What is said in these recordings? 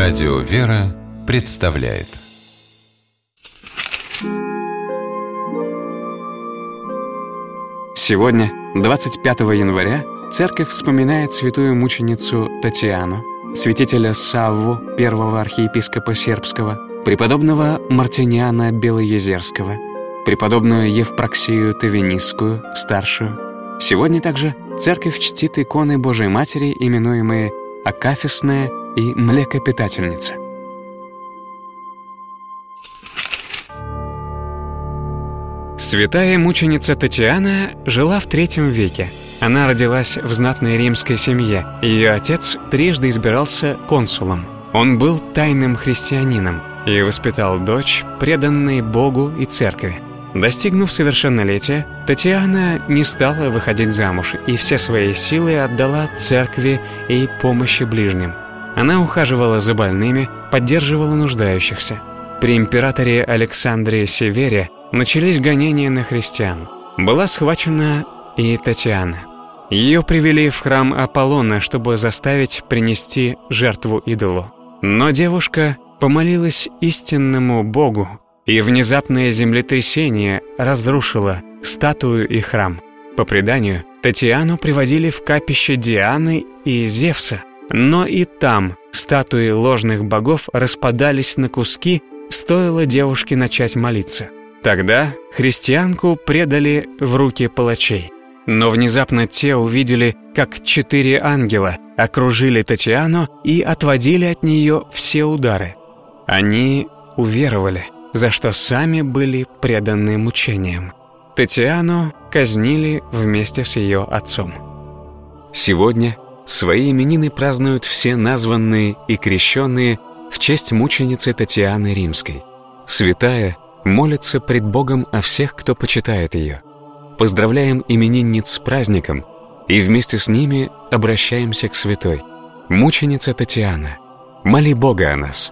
Радио «Вера» представляет. Сегодня, 25 января, Церковь вспоминает святую мученицу Татьяну, святителя Савву, первого архиепископа Сербского, преподобного Мартиниана Белоезерского, преподобную Евпроксию Тавинисскую, старшую. Сегодня также Церковь чтит иконы Божией Матери, именуемые Акафистная и Млекопитательница. Святая мученица Татьяна жила в III веке. Она родилась в знатной римской семье. Ее отец трижды избирался консулом. Он был тайным христианином и воспитал дочь, преданной Богу и Церкви. Достигнув совершеннолетия, Татьяна не стала выходить замуж и все свои силы отдала Церкви и помощи ближним. Она ухаживала за больными, поддерживала нуждающихся. При императоре Александре Севере начались гонения на христиан. Была схвачена и Татьяна. Ее привели в храм Аполлона, чтобы заставить принести жертву идолу. Но девушка помолилась истинному Богу, и внезапное землетрясение разрушило статую и храм. По преданию, Татьяну приводили в капище Дианы и Зевса, но и там статуи ложных богов распадались на куски, стоило девушке начать молиться. Тогда христианку предали в руки палачей. Но внезапно те увидели, как 4 ангела окружили Татьяну и отводили от нее все удары. Они уверовали, за что сами были преданы мучениям. Татьяну казнили вместе с ее отцом. Сегодня свои именины празднуют все названные и крещенные в честь мученицы Татьяны Римской. Святая молится пред Богом о всех, кто почитает ее. Поздравляем именинниц с праздником и вместе с ними обращаемся к святой. Мученица Татьяна, моли Бога о нас.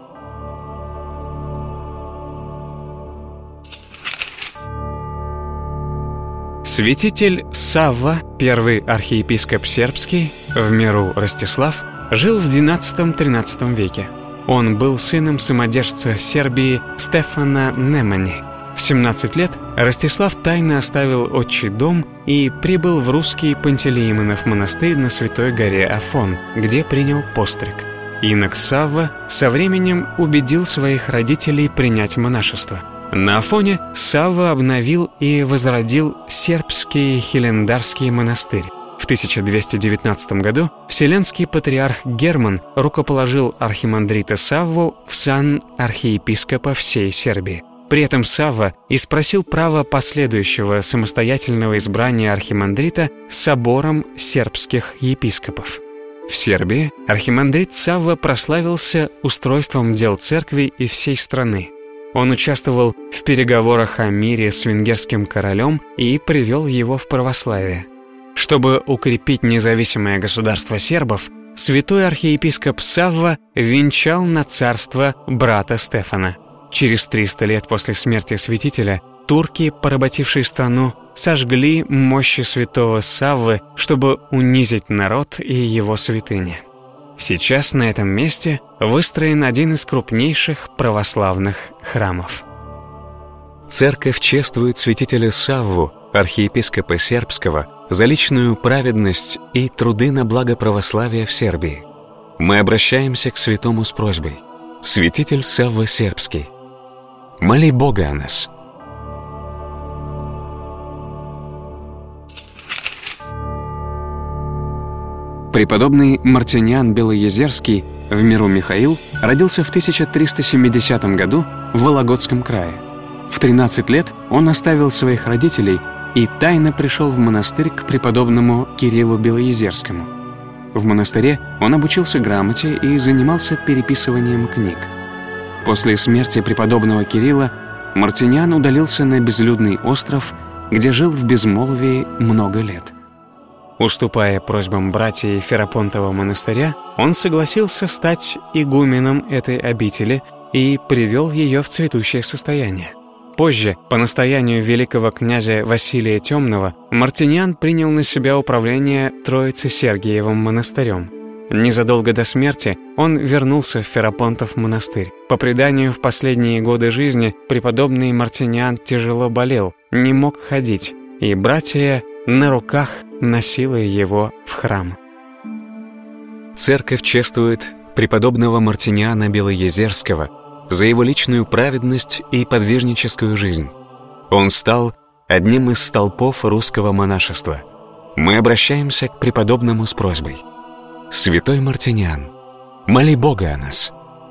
Святитель Савва, первый архиепископ сербский, в миру Ростислав, жил в XII-XIII веке. Он был сыном самодержца Сербии Стефана Немани. В 17 лет Ростислав тайно оставил отчий дом и прибыл в русский Пантелеимонов монастырь на Святой горе Афон, где принял постриг. Инок Савва со временем убедил своих родителей принять монашество. На Афоне Савва обновил и возродил сербский Хилендарский монастырь. В 1219 году вселенский патриарх Герман рукоположил архимандрита Савву в сан архиепископа всей Сербии. При этом Савва испросил право последующего самостоятельного избрания архимандрита собором сербских епископов. В Сербии архимандрит Савва прославился устройством дел церкви и всей страны. Он участвовал в переговорах о мире с венгерским королем и привел его в православие. Чтобы укрепить независимое государство сербов, святой архиепископ Савва венчал на царство брата Стефана. Через 300 лет после смерти святителя турки, поработившие страну, сожгли мощи святого Саввы, чтобы унизить народ и его святыни. Сейчас на этом месте выстроен один из крупнейших православных храмов. Церковь чествует святителя Савву, архиепископа сербского, за личную праведность и труды на благо православия в Сербии. Мы обращаемся к святому с просьбой: святитель Савва Сербский, моли Бога о нас. Преподобный Мартиниан Белоезерский, в миру Михаил, родился в 1370 году в Вологодском крае. В 13 лет он оставил своих родителей и тайно пришел в монастырь к преподобному Кириллу Белоезерскому. В монастыре он обучился грамоте и занимался переписыванием книг. После смерти преподобного Кирилла Мартиниан удалился на безлюдный остров, где жил в безмолвии много лет. Уступая просьбам братьев Ферапонтова монастыря, он согласился стать игуменом этой обители и привел ее в цветущее состояние. Позже, по настоянию великого князя Василия Темного, Мартиниан принял на себя управление Троице-Сергиевым монастырем. Незадолго до смерти он вернулся в Ферапонтов монастырь. По преданию, в последние годы жизни преподобный Мартиниан тяжело болел, не мог ходить, и братья на руках носили его в храм. Церковь чествует преподобного Мартиниана Белоезерского за его личную праведность и подвижническую жизнь. Он стал одним из столпов русского монашества. Мы обращаемся к преподобному с просьбой: «Святой Мартиниан, моли Бога о нас».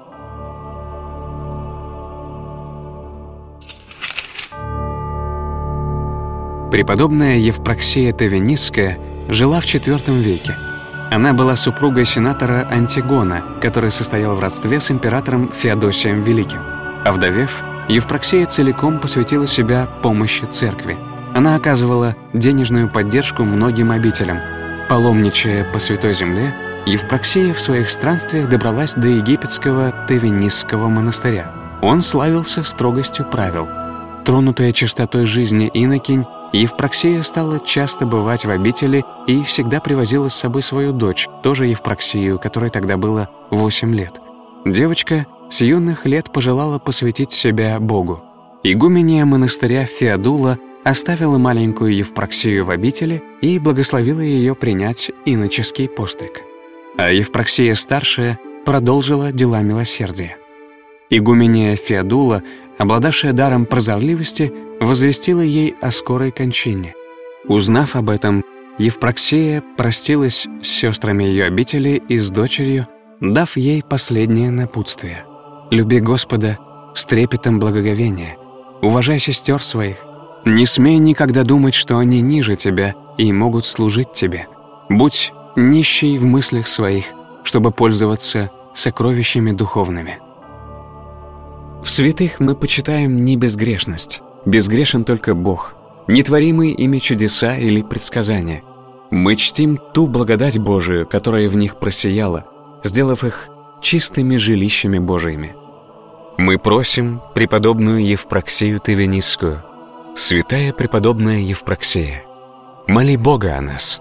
Преподобная Евпроксия Тавенисская жила в IV веке. Она была супругой сенатора Антигона, который состоял в родстве с императором Феодосием Великим. Овдовев, Евпроксия целиком посвятила себя помощи церкви. Она оказывала денежную поддержку многим обителям. Паломничая по Святой Земле, Евпроксия в своих странствиях добралась до египетского Тавенисского монастыря. Он славился строгостью правил. Тронутая чистотой жизни инокинь, Евпроксия стала часто бывать в обители и всегда привозила с собой свою дочь, тоже Евпроксию, которой тогда было 8 лет. Девочка с юных лет пожелала посвятить себя Богу. Игуменья монастыря Феодула оставила маленькую Евпроксию в обители и благословила ее принять иноческий постриг. А Евпроксия-старшая продолжила дела милосердия. Игуменья Феодула, обладавшая даром прозорливости, возвестила ей о скорой кончине. Узнав об этом, Евпроксия простилась с сестрами ее обители и с дочерью, дав ей последнее напутствие: «Люби Господа с трепетом благоговения, уважай сестер своих, не смей никогда думать, что они ниже тебя и могут служить тебе. Будь нищий в мыслях своих, чтобы пользоваться сокровищами духовными». В святых мы почитаем не безгрешность. Безгрешен только Бог, нетворимые ими чудеса или предсказания. Мы чтим ту благодать Божию, которая в них просияла, сделав их чистыми жилищами Божиими. Мы просим преподобную Евпроксию Тавенисскую: «Святая преподобная Евпроксия, моли Бога о нас».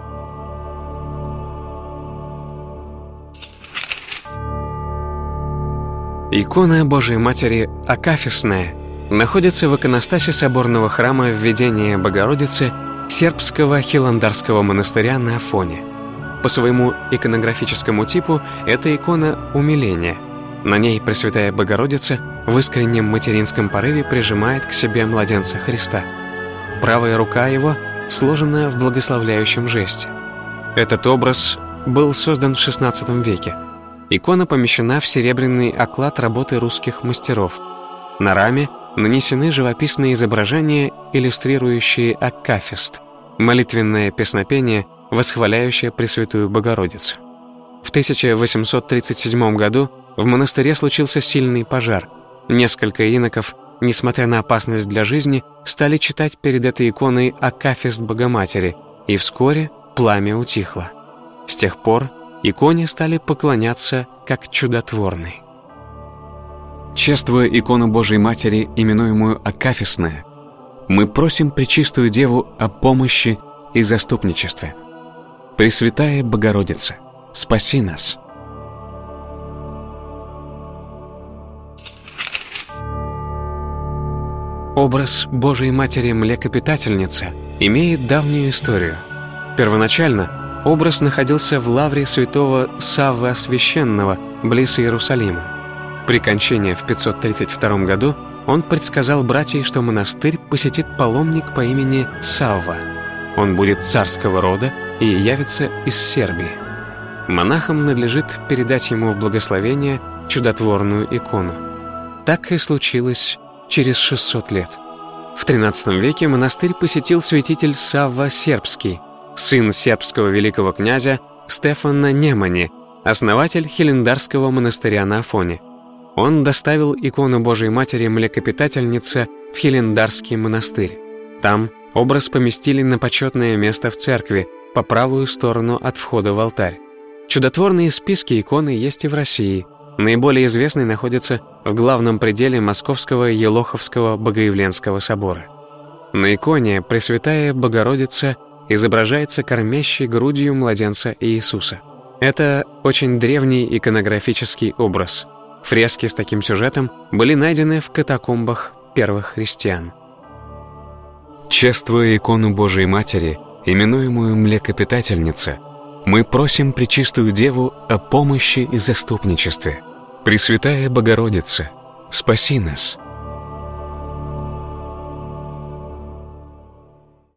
Икона Божией Матери Акафистная находится в иконостасе соборного храма Введения Богородицы сербского Хиландарского монастыря на Афоне. По своему иконографическому типу это икона умиления. На ней Пресвятая Богородица в искреннем материнском порыве прижимает к себе младенца Христа. Правая рука его сложена в благословляющем жесте. Этот образ был создан в XVI веке. Икона помещена в серебряный оклад работы русских мастеров. На раме нанесены живописные изображения, иллюстрирующие акафист, молитвенное песнопение, восхваляющее Пресвятую Богородицу. В 1837 году в монастыре случился сильный пожар. Несколько иноков, несмотря на опасность для жизни, стали читать перед этой иконой акафист Богоматери, и вскоре пламя утихло. С тех пор иконе стали поклоняться как чудотворной. Чествуя икону Божией Матери, именуемую Акафистная, мы просим Пречистую Деву о помощи и заступничестве. Пресвятая Богородица, спаси нас! Образ Божией Матери Млекопитательницы имеет давнюю историю. Первоначально образ находился в лавре святого Саввы Освященного близ Иерусалима. При кончине в 532 году он предсказал братьям, что монастырь посетит паломник по имени Савва. Он будет царского рода и явится из Сербии. Монахам надлежит передать ему в благословение чудотворную икону. Так и случилось через 600 лет. В XIII веке монастырь посетил святитель Савва Сербский, сын сербского великого князя Стефана Немани, основатель Хилендарского монастыря на Афоне. Он доставил икону Божией Матери Млекопитательницы в Хилендарский монастырь. Там образ поместили на почетное место в церкви, по правую сторону от входа в алтарь. Чудотворные списки иконы есть и в России. Наиболее известный находится в главном пределе Московского Елоховского Богоявленского собора. На иконе Пресвятая Богородица изображается кормящей грудью младенца Иисуса. Это очень древний иконографический образ. Фрески с таким сюжетом были найдены в катакомбах первых христиан. Чествуя икону Божией Матери, именуемую Млекопитательница, мы просим Пречистую Деву о помощи и заступничестве. Пресвятая Богородица, спаси нас!